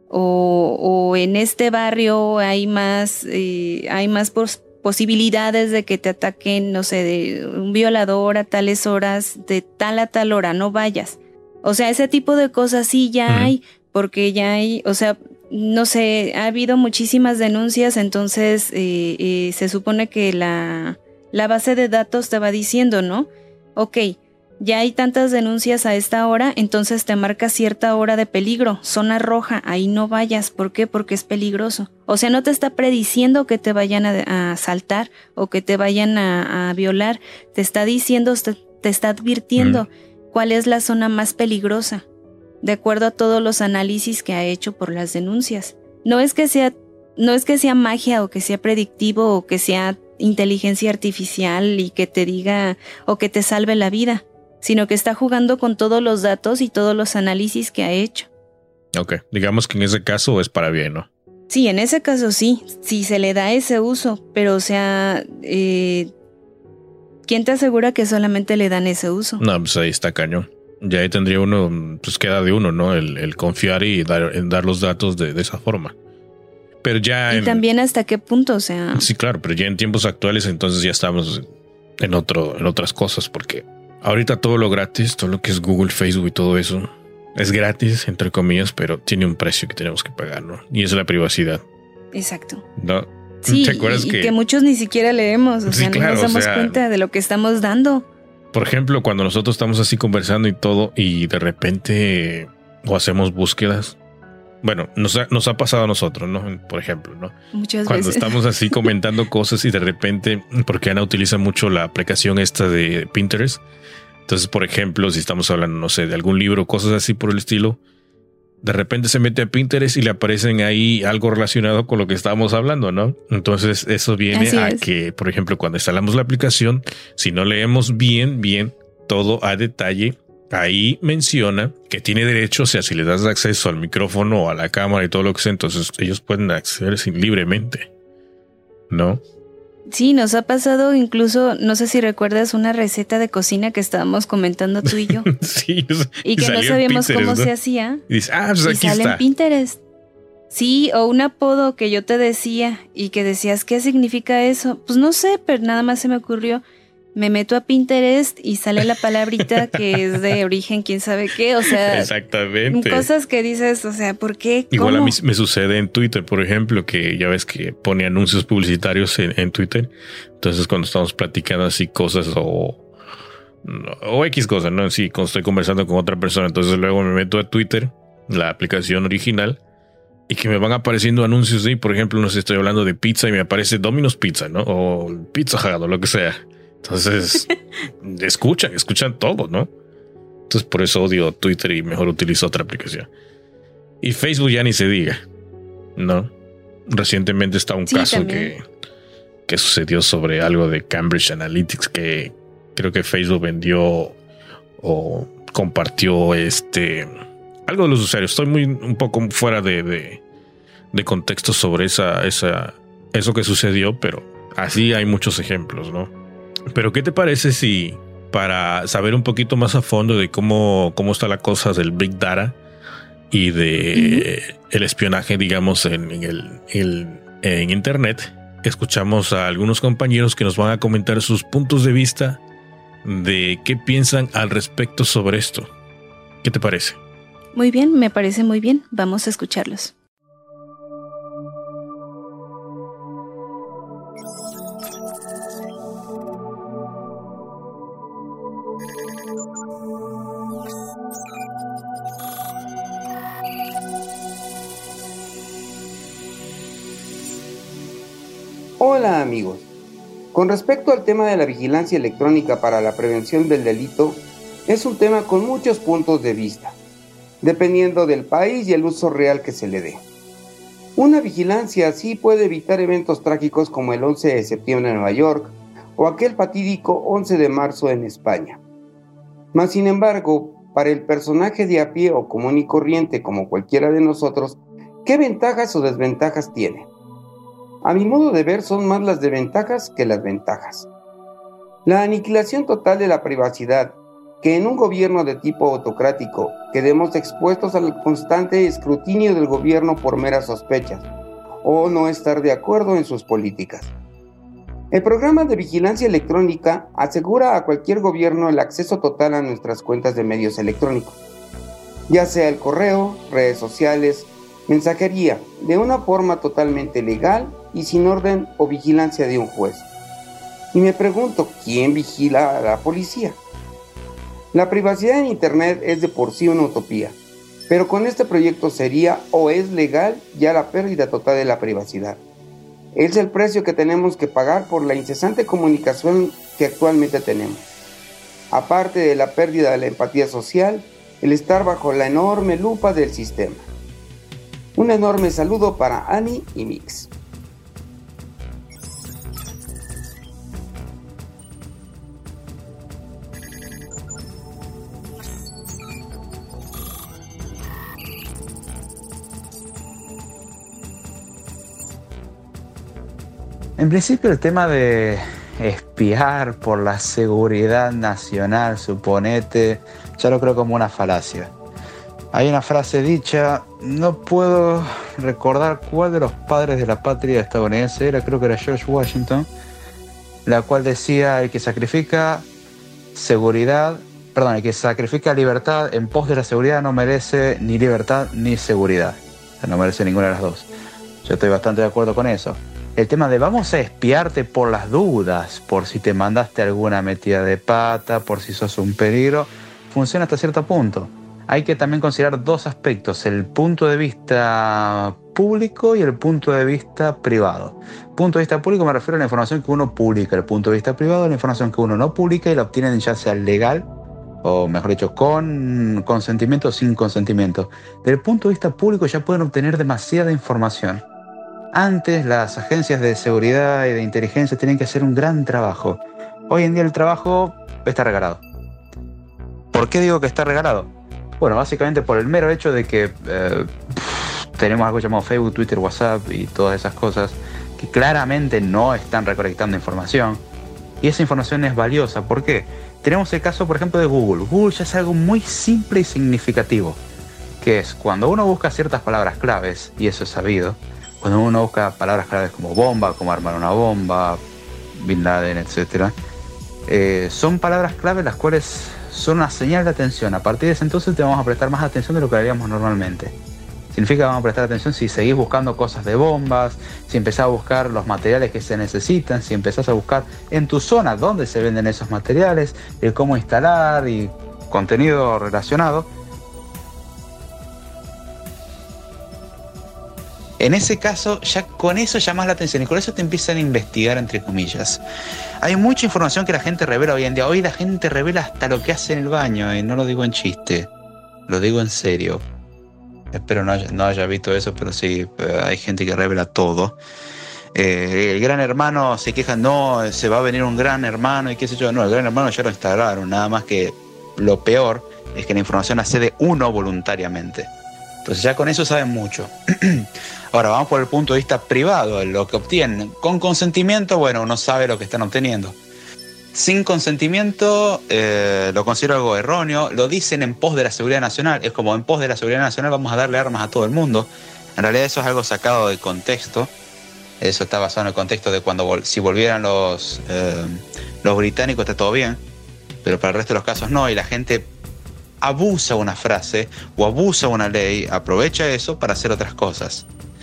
o, o en este barrio hay más, eh, hay más pos- posibilidades de que te ataquen, no sé, de un violador a tales horas, de tal a tal hora, no vayas. O sea, ese tipo de cosas sí ya uh-huh. hay, porque ya hay, o sea, no sé, ha habido muchísimas denuncias, entonces eh, eh, se supone que la... La base de datos te va diciendo, ¿no? Ok, ya hay tantas denuncias a esta hora, entonces te marca cierta hora de peligro, zona roja, ahí no vayas. ¿Por qué? Porque es peligroso. O sea, no te está prediciendo que te vayan a, a asaltar o que te vayan a, a violar. Te está diciendo, te, te está advirtiendo mm. cuál es la zona más peligrosa, de acuerdo a todos los análisis que ha hecho por las denuncias. No es que sea, no es que sea magia o que sea predictivo o que sea inteligencia artificial y que te diga o que te salve la vida, sino que está jugando con todos los datos y todos los análisis que ha hecho. Ok, digamos que en ese caso es para bien, ¿no? Sí, en ese caso sí, sí se le da ese uso, pero o sea, eh, ¿quién te asegura que solamente le dan ese uso? No, pues ahí está cañón. Ya ahí tendría uno, pues queda de uno, ¿no? El, el confiar y dar, en dar los datos de, de esa forma. Pero ya y en, también hasta qué punto, o sea... Sí, claro, pero ya en tiempos actuales entonces ya estamos en otro, en otras cosas, porque ahorita todo lo gratis, todo lo que es Google, Facebook y todo eso, es gratis, entre comillas, pero tiene un precio que tenemos que pagar, ¿no? Y es la privacidad. Exacto. ¿No? Sí, ¿te acuerdas y, que... y que muchos ni siquiera leemos, o sí, sea, claro, no nos damos o sea, cuenta de lo que estamos dando. Por ejemplo, cuando nosotros estamos así conversando y todo, y de repente o hacemos búsquedas. Bueno, nos ha, nos ha pasado a nosotros, ¿no? Por ejemplo, ¿no? Muchas Cuando veces. estamos así comentando cosas y de repente, porque Ana utiliza mucho la aplicación esta de Pinterest, Entonces, por ejemplo, si estamos hablando, no sé, de algún libro, cosas así por el estilo, de repente se mete a Pinterest y le aparecen ahí algo relacionado con lo que estábamos hablando, ¿no? Entonces eso viene Así a es. que, por ejemplo, cuando instalamos la aplicación, si no leemos bien, bien todo a detalle, ahí menciona que tiene derecho, o sea, si le das acceso al micrófono o a la cámara y todo lo que sea, entonces ellos pueden acceder sin- libremente, ¿no? Sí, nos ha pasado incluso, no sé si recuerdas una receta de cocina que estábamos comentando tú y yo. Sí. Y que no salió en sabíamos Pinterest, cómo ¿no? se hacía. Y dice, ah, pues Y aquí sale está. en Pinterest. Sí, o un apodo que yo te decía y que decías, ¿qué significa eso? Pues no sé, pero nada más se me ocurrió. Me meto a Pinterest y sale la palabrita que es de origen, quién sabe qué. O sea, Exactamente. cosas que dices, o sea, ¿por qué? Igual a ¿Cómo? mí me sucede en Twitter, por ejemplo, que ya ves que pone anuncios publicitarios en, en Twitter. Entonces, cuando estamos platicando así cosas o, o X cosas, ¿no? Sí, cuando estoy conversando con otra persona, entonces luego me meto a Twitter, la aplicación original, y que me van apareciendo anuncios ahí. Por ejemplo, no sé, estoy hablando de pizza y me aparece Domino's Pizza, ¿no? O Pizza Hut o lo que sea. Entonces, escuchan, escuchan todo, ¿no? Entonces, por eso odio Twitter y mejor utilizo otra aplicación. Y Facebook ya ni se diga, ¿no? Recientemente está un Sí, caso también. que, que sucedió sobre algo de Cambridge Analytics que creo que Facebook vendió o compartió este algo de los usuarios. Estoy muy un poco fuera de, de, de contexto sobre esa, esa, eso que sucedió, pero así hay muchos ejemplos, ¿no? Pero ¿qué te parece si para saber un poquito más a fondo de cómo, cómo está la cosa del Big Data y de uh-huh. el espionaje, digamos, en, en, el, el, en Internet, escuchamos a algunos compañeros que nos van a comentar sus puntos de vista de qué piensan al respecto sobre esto? ¿Qué te parece? Muy bien, me parece muy bien. Vamos a escucharlos. Hola amigos, con respecto al tema de la vigilancia electrónica para la prevención del delito, es un tema con muchos puntos de vista, dependiendo del país y el uso real que se le dé. Una vigilancia así puede evitar eventos trágicos como el once de septiembre en Nueva York o aquel fatídico once de marzo en España. Mas sin embargo, para el personaje de a pie o común y corriente como cualquiera de nosotros, ¿qué ventajas o desventajas tiene? A mi modo de ver, son más las desventajas que las ventajas. La aniquilación total de la privacidad, que en un gobierno de tipo autocrático quedemos expuestos al constante escrutinio del gobierno por meras sospechas o no estar de acuerdo en sus políticas. El programa de vigilancia electrónica asegura a cualquier gobierno el acceso total a nuestras cuentas de medios electrónicos, ya sea el correo, redes sociales, mensajería, de una forma totalmente legal y sin orden o vigilancia de un juez. Y me pregunto, ¿quién vigila a la policía? La privacidad en Internet es de por sí una utopía, pero con este proyecto sería o es legal ya la pérdida total de la privacidad. Es el precio que tenemos que pagar por la incesante comunicación que actualmente tenemos. Aparte de la pérdida de la empatía social, el estar bajo la enorme lupa del sistema. Un enorme saludo para Ani y Mix. En principio el tema de espiar por la seguridad nacional, suponete, ya lo creo como una falacia. Hay una frase dicha, no puedo recordar cuál de los padres de la patria estadounidense era, creo que era George Washington, la cual decía: el que sacrifica seguridad, perdón, el que sacrifica libertad en pos de la seguridad no merece ni libertad ni seguridad. O sea, no merece ninguna de las dos. Yo estoy bastante de acuerdo con eso. El tema de vamos a espiarte por las dudas, por si te mandaste alguna metida de pata, por si sos un peligro, funciona hasta cierto punto. Hay que también considerar dos aspectos, el punto de vista público y el punto de vista privado. Punto de vista público me refiero a la información que uno publica, el punto de vista privado a la información que uno no publica y la obtiene ya sea legal o mejor dicho, con consentimiento o sin consentimiento. Desde el punto de vista público ya pueden obtener demasiada información. Antes las agencias de seguridad y de inteligencia tenían que hacer un gran trabajo. Hoy en día el trabajo está regalado. ¿Por qué digo que está regalado? Bueno, básicamente por el mero hecho de que eh, tenemos algo llamado Facebook, Twitter, WhatsApp y todas esas cosas que claramente no están recolectando información. Y esa información es valiosa. ¿Por qué? Tenemos el caso, por ejemplo, de Google. Google ya es algo muy simple y significativo, que es cuando uno busca ciertas palabras claves, y eso es sabido, cuando uno busca palabras claves como bomba, como armar una bomba, Bin Laden, etcétera, eh, son palabras claves las cuales son una señal de atención. A partir de ese entonces te vamos a prestar más atención de lo que haríamos normalmente. Significa que vamos a prestar atención si seguís buscando cosas de bombas, si empezás a buscar los materiales que se necesitan, si empezás a buscar en tu zona dónde se venden esos materiales, el cómo instalar y contenido relacionado. En ese caso, ya con eso llamas la atención y con eso te empiezan a investigar, entre comillas. Hay mucha información que la gente revela hoy en día. Hoy la gente revela hasta lo que hace en el baño, y no lo digo en chiste, lo digo en serio. Espero no haya, no haya visto eso, pero sí, hay gente que revela todo. Eh, el gran hermano se queja, no, se va a venir un gran hermano y qué sé yo. No, el gran hermano ya lo instalaron, nada más que lo peor es que la información accede uno voluntariamente. Entonces ya con eso saben mucho. Ahora vamos por el punto de vista privado, lo que obtienen. Con consentimiento, bueno, uno sabe lo que están obteniendo. Sin consentimiento, eh, lo considero algo erróneo. Lo dicen en pos de la seguridad nacional. Es como en pos de la seguridad nacional vamos a darle armas a todo el mundo. En realidad eso es algo sacado de contexto. Eso está basado en el contexto de cuando vol- si volvieran los, eh, los británicos está todo bien. Pero para el resto de los casos no. Y la gente abusa una frase o abusa una ley, aprovecha eso para hacer otras cosas.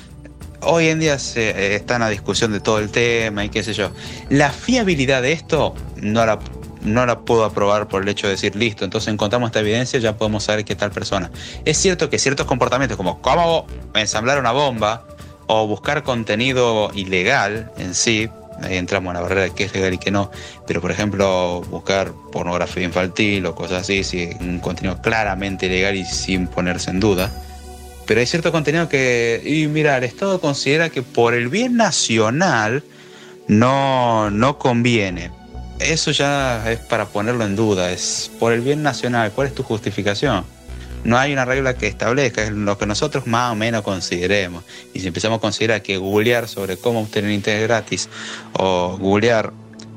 Hoy en día se eh, está en la discusión de todo el tema y qué sé yo. La fiabilidad de esto no la, no la puedo aprobar por el hecho de decir, listo, entonces encontramos esta evidencia, ya podemos saber qué tal persona. Es cierto que ciertos comportamientos como cómo ensamblar una bomba o buscar contenido ilegal en sí, ahí entramos en la barrera de qué es legal y qué no, pero por ejemplo buscar pornografía infantil o cosas así, sí, un contenido claramente ilegal y sin ponerse en duda. Pero hay cierto contenido que, y mira, el Estado considera que por el bien nacional no, no conviene. Eso ya es para ponerlo en duda, es por el bien nacional. ¿Cuál es tu justificación? No hay una regla que establezca, es lo que nosotros más o menos consideremos. Y si empezamos a considerar que googlear sobre cómo obtener internet gratis, o googlear,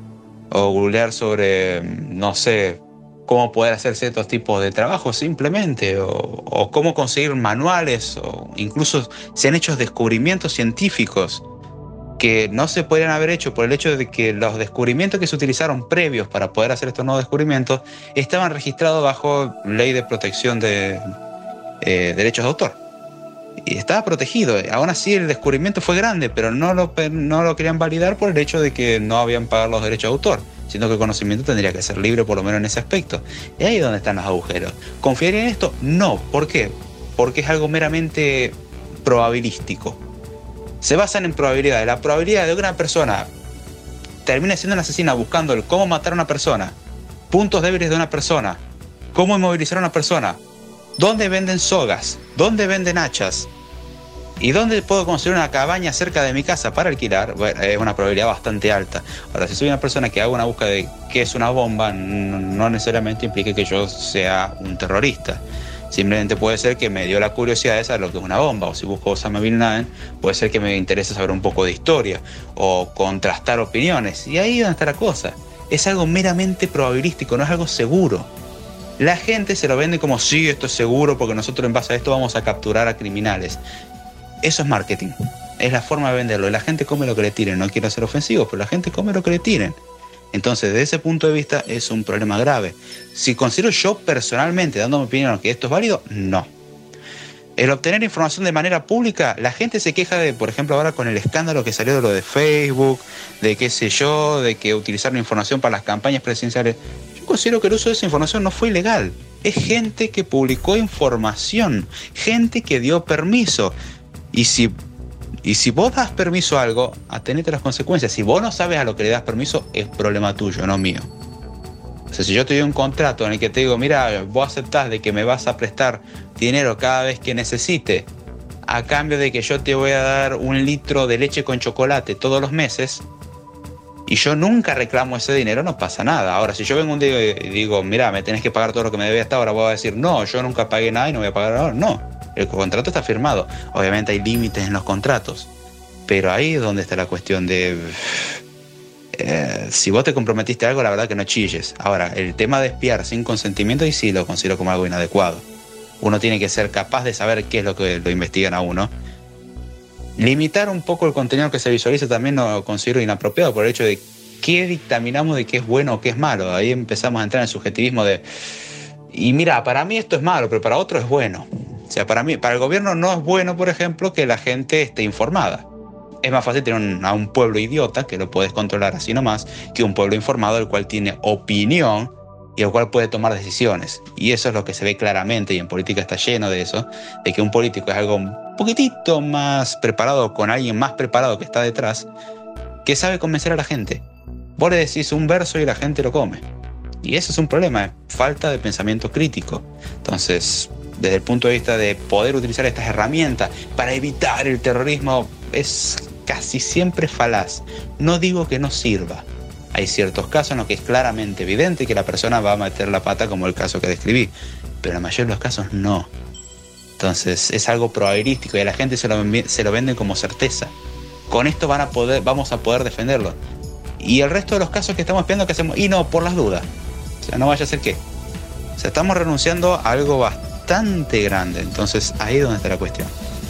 o googlear sobre, no sé, cómo poder hacer ciertos tipos de trabajos simplemente, o, o cómo conseguir manuales, o incluso se han hecho descubrimientos científicos que no se podrían haber hecho por el hecho de que los descubrimientos que se utilizaron previos para poder hacer estos nuevos descubrimientos estaban registrados bajo ley de protección de eh, derechos de autor. Y estaba protegido. Aún así el descubrimiento fue grande, pero no lo, no lo querían validar por el hecho de que no habían pagado los derechos de autor, siendo que el conocimiento tendría que ser libre por lo menos en ese aspecto. Y ahí es donde están los agujeros. ¿Confiar en esto? No. ¿Por qué? Porque es algo meramente probabilístico. Se basan en probabilidades. La probabilidad de que una persona termine siendo una asesina buscando el cómo matar a una persona, puntos débiles de una persona, cómo inmovilizar a una persona, dónde venden sogas, dónde venden hachas y dónde puedo construir una cabaña cerca de mi casa para alquilar, bueno, es una probabilidad bastante alta. Ahora, si soy una persona que hago una búsqueda de qué es una bomba, no necesariamente implica que yo sea un terrorista. Simplemente puede ser que me dio la curiosidad de saber lo que es una bomba, o si busco Osama Bin Laden, puede ser que me interese saber un poco de historia o contrastar opiniones. Y ahí es donde está la cosa. Es algo meramente probabilístico, no es algo seguro. La gente se lo vende como, sí, esto es seguro porque nosotros en base a esto vamos a capturar a criminales. Eso es marketing, es la forma de venderlo. Y la gente come lo que le tiren. No quiero ser ofensivo, pero la gente come lo que le tiren. Entonces, desde ese punto de vista, es un problema grave. Si considero yo personalmente, dando mi opinión, que esto es válido, no. El obtener información de manera pública, la gente se queja de, por ejemplo, ahora con el escándalo que salió de lo de Facebook, de qué sé yo, de que utilizaron información para las campañas presidenciales. Yo considero que el uso de esa información no fue ilegal. Es gente que publicó información, gente que dio permiso. Y si... Y si vos das permiso a algo, atenete a las consecuencias. Si vos no sabes a lo que le das permiso, es problema tuyo, no mío. O sea, si yo te doy un contrato en el que te digo, mira, vos aceptás de que me vas a prestar dinero cada vez que necesite, a cambio de que yo te voy a dar un litro de leche con chocolate todos los meses, y yo nunca reclamo ese dinero, no pasa nada. Ahora, si yo vengo un día y digo, mira, me tenés que pagar todo lo que me debía hasta ahora, voy a decir, no, yo nunca pagué nada y no voy a pagar ahora. No, el contrato está firmado. Obviamente hay límites en los contratos, pero ahí es donde está la cuestión de... Eh, si vos te comprometiste a algo, la verdad que no chilles. Ahora, el tema de espiar sin consentimiento, y sí lo considero como algo inadecuado. Uno tiene que ser capaz de saber qué es lo que lo investigan a uno. Limitar un poco el contenido que se visualiza también lo considero inapropiado por el hecho de qué dictaminamos de qué es bueno o qué es malo. Ahí empezamos a entrar en el subjetivismo de, y mira, para mí esto es malo, pero para otro es bueno. O sea, para mí, para el gobierno no es bueno, por ejemplo, que la gente esté informada. Es más fácil tener un, a un pueblo idiota, que lo puedes controlar así nomás, que un pueblo informado, el cual tiene opinión y el cual puede tomar decisiones. Y eso es lo que se ve claramente, y en política está lleno de eso, de que un político es algo un poquitito más preparado, con alguien más preparado que está detrás, que sabe convencer a la gente. Vos le decís un verso y la gente lo come. Y eso es un problema, falta de pensamiento crítico. Entonces, desde el punto de vista de poder utilizar estas herramientas para evitar el terrorismo, es casi siempre falaz. No digo que no sirva. Hay ciertos casos en los que es claramente evidente que la persona va a meter la pata, como el caso que describí, pero en la mayoría de los casos no. Entonces es algo probabilístico y a la gente se lo, se lo venden como certeza. Con esto van a poder, vamos a poder defenderlo. Y el resto de los casos que estamos viendo, que hacemos, y no, por las dudas. O sea, no vaya a ser qué. O sea, estamos renunciando a algo bastante grande. Entonces ahí es donde está la cuestión.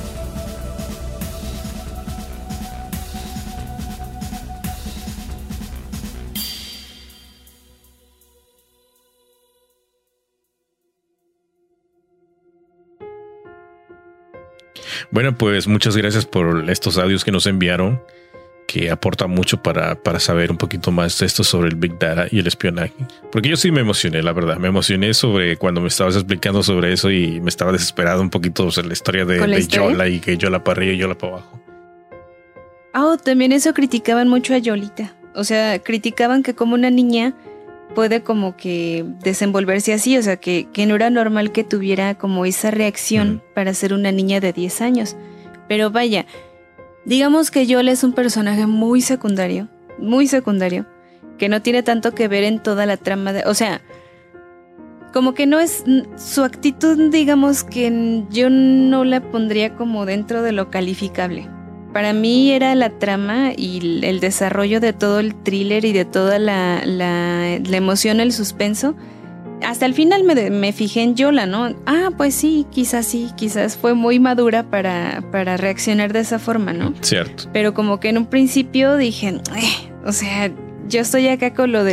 Bueno, pues muchas gracias por estos audios que nos enviaron, que aportan mucho para, para saber un poquito más de esto sobre el Big Data y el espionaje. Porque yo sí me emocioné, la verdad. Me emocioné sobre cuando me estabas explicando sobre eso y me estaba desesperado un poquito sobre la historia de, de Yola y que Yola para arriba y Yola para abajo. Oh, también eso criticaban mucho a Yolita. O sea, criticaban que como una niña puede como que desenvolverse así, o sea, que, que no era normal que tuviera como esa reacción mm. para ser una niña de diez años. Pero vaya, digamos que Yola es un personaje muy secundario, muy secundario, que no tiene tanto que ver en toda la trama de... O sea, como que no es... Su actitud, digamos que yo no la pondría como dentro de lo calificable. Para mí era la trama y el desarrollo de todo el thriller y de toda la, la, la emoción, el suspenso. Hasta el final me, me fijé en Yola, ¿no? Ah, pues sí, quizás sí, quizás fue muy madura para, para reaccionar de esa forma, ¿no? Cierto. Pero como que en un principio dije, eh, o sea, yo estoy acá con lo de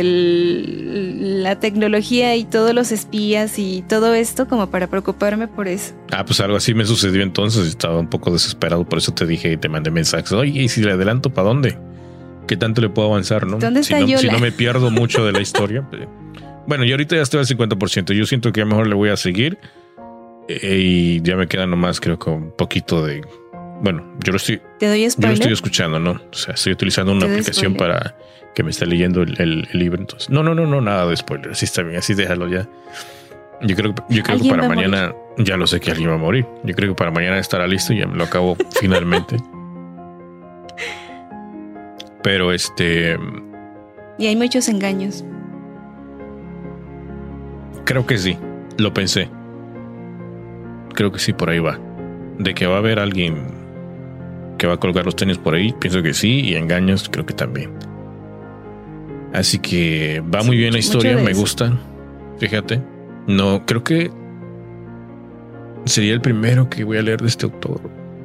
la tecnología y todos los espías y todo esto como para preocuparme por eso. Ah, pues algo así me sucedió entonces. Estaba un poco desesperado, por eso te dije y te mandé mensajes. Oye, ¿y si le adelanto para dónde? ¿Qué tanto le puedo avanzar, no? ¿Dónde está si no, Yola? Si no me pierdo mucho de la historia. Pues, bueno, yo ahorita ya estoy al cincuenta por ciento. Yo siento que a lo mejor le voy a seguir. Eh, y ya me queda nomás, creo que un poquito de... Bueno, yo lo estoy... ¿Te doy spoiler? Yo lo estoy escuchando, ¿no? O sea, estoy utilizando una aplicación spoiler? para que me esté leyendo el, el, el libro. Entonces, no, no, no, no, nada de spoiler. Así está bien, así déjalo ya. Yo creo, yo creo que para mañana... Morir? Ya lo sé que alguien va a morir. Yo creo que para mañana estará listo y ya me lo acabo finalmente. Pero este... Y hay muchos engaños. Creo que sí. Lo pensé. Creo que sí, por ahí va. De que va a haber alguien que va a colgar los tenis por ahí, pienso que sí, y engaños creo que también. Así que va sí, muy bien la historia, me gusta. Fíjate, no creo que sería el primero que voy a leer de este autor.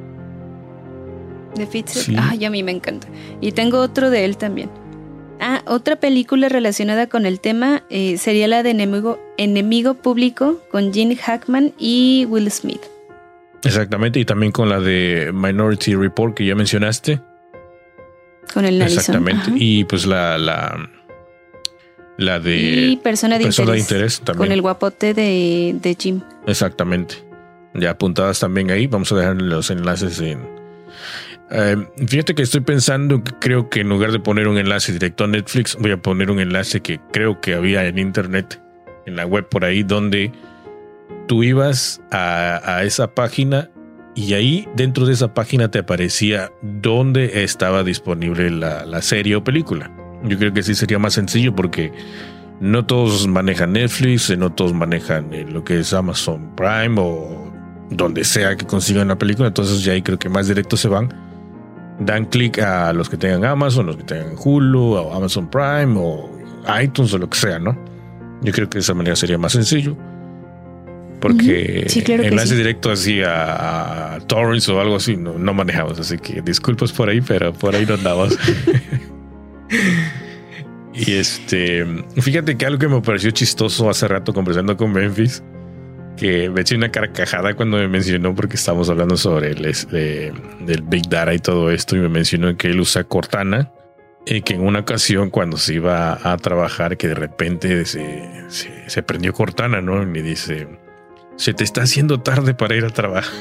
¿De Fitzer? Sí. Ay, a mí me encanta. Y tengo otro de él también. Ah, otra película relacionada con el tema eh, sería la de Enemigo, Enemigo Público con Gene Hackman y Will Smith. Exactamente, y también con la de Minority Report que ya mencionaste. Con el narizón. Exactamente, ajá. Y pues la la la de y Persona de, persona interés, de interés también. Con el guapote de, de Jim. Exactamente. Ya apuntadas también ahí. Vamos a dejar los enlaces en Eh, fíjate que estoy pensando que creo que en lugar de poner un enlace directo a Netflix, voy a poner un enlace que creo que había en internet, en la web por ahí, donde tú ibas a, a esa página y ahí dentro de esa página te aparecía dónde estaba disponible la, la serie o película. Yo creo que sí sería más sencillo porque no todos manejan Netflix, no todos manejan lo que es Amazon Prime o donde sea que consigan la película. Entonces ya ahí creo que más directo se van. Dan clic a los que tengan Amazon, los que tengan Hulu o Amazon Prime o iTunes o lo que sea, ¿no? Yo creo que de esa manera sería más sencillo. Porque sí, claro enlace sí. directo así a, a torrents o algo así no, no manejamos. Así que disculpas por ahí, pero por ahí no andamos. Y este, fíjate que algo que me pareció chistoso hace rato conversando con Memphis, que me eché una carcajada cuando me mencionó, porque estábamos hablando sobre el de, del Big Data y todo esto, y me mencionó que él usa Cortana y que en una ocasión cuando se iba a trabajar, que de repente se, se, se prendió Cortana, ¿no? Y me dice, se te está haciendo tarde para ir a trabajar.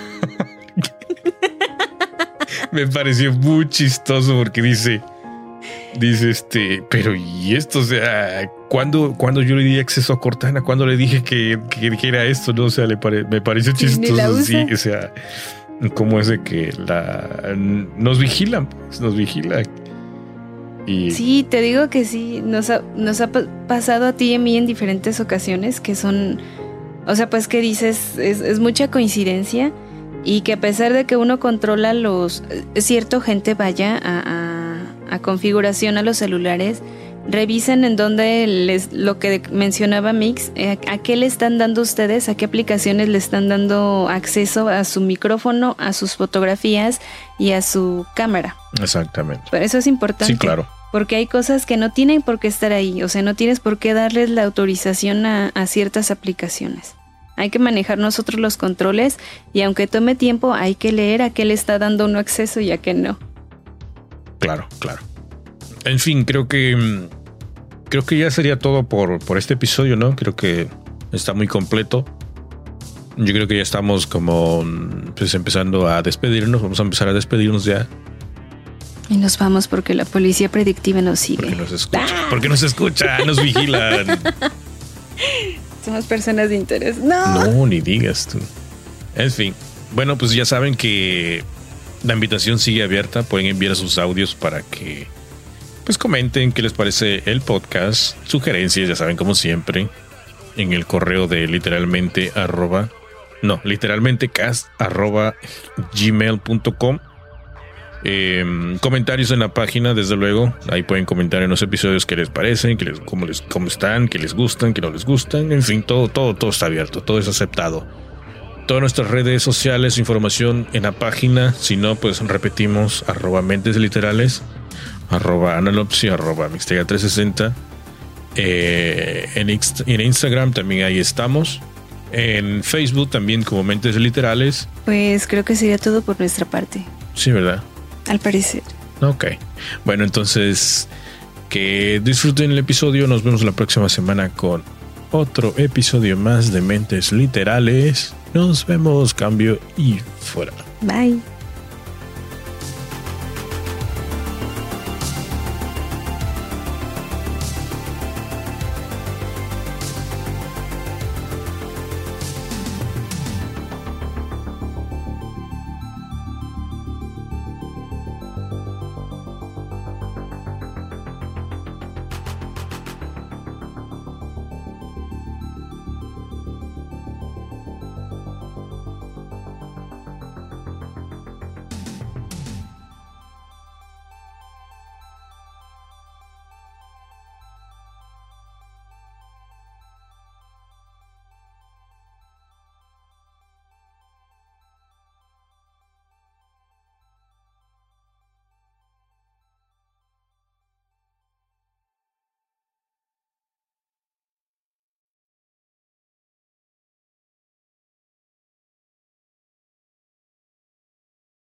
Me pareció muy chistoso porque dice, dice este, pero y esto, o sea, ¿cuándo, cuando yo le di acceso a Cortana? ¿Cuándo le dije que, que dijera esto? No, o sea, le pare, me pareció chistoso. Sí, o sea, cómo es de que la nos vigilan, pues, nos vigilan. Y sí, te digo que sí, nos ha, nos ha pasado a ti y a mí en diferentes ocasiones que son, o sea, pues que dices, es, es mucha coincidencia y que a pesar de que uno controla los, cierto gente vaya a, a, a configuración a los celulares, revisen en dónde les, lo que mencionaba Mix, eh, a qué le están dando ustedes, a qué aplicaciones le están dando acceso a su micrófono, a sus fotografías y a su cámara. Exactamente. Pero eso es importante. Sí, claro. Porque hay cosas que no tienen por qué estar ahí. O sea, no tienes por qué darles la autorización a, a ciertas aplicaciones. Hay que manejar nosotros los controles y aunque tome tiempo, hay que leer a qué le está dando uno acceso y a qué no. Claro, claro. En fin, creo que creo que ya sería todo por, por este episodio, ¿no? Creo que está muy completo. Yo creo que ya estamos como pues empezando a despedirnos. Vamos a empezar a despedirnos ya. Y nos vamos porque la policía predictiva nos sigue. Porque nos escucha. ¡Ah! Porque nos escucha, nos vigilan. Somos personas de interés. No. No, ni digas tú. En fin. Bueno, pues ya saben que la invitación sigue abierta. Pueden enviar sus audios para que pues comenten qué les parece el podcast. Sugerencias, ya saben, como siempre. En el correo de literalmente arroba. No, literalmente cast arroba gmail punto com. Eh, comentarios en la página, desde luego. Ahí pueden comentar en los episodios qué les parecen, qué les, cómo, les, cómo están, qué les gustan, qué no les gustan. En fin, todo, todo, todo está abierto, todo es aceptado. Todas nuestras redes sociales, información en la página. Si no, pues repetimos: arroba mentes literales, arroba analopsy, arroba mixtega trescientos sesenta. Eh, en, en Instagram también ahí estamos. En Facebook también como Mentes Literales. Pues creo que sería todo por nuestra parte. Sí, ¿verdad? Al parecer. Ok. Bueno, entonces que disfruten el episodio. Nos vemos la próxima semana con otro episodio más de Mentes Literales. Nos vemos, cambio y fuera. Bye.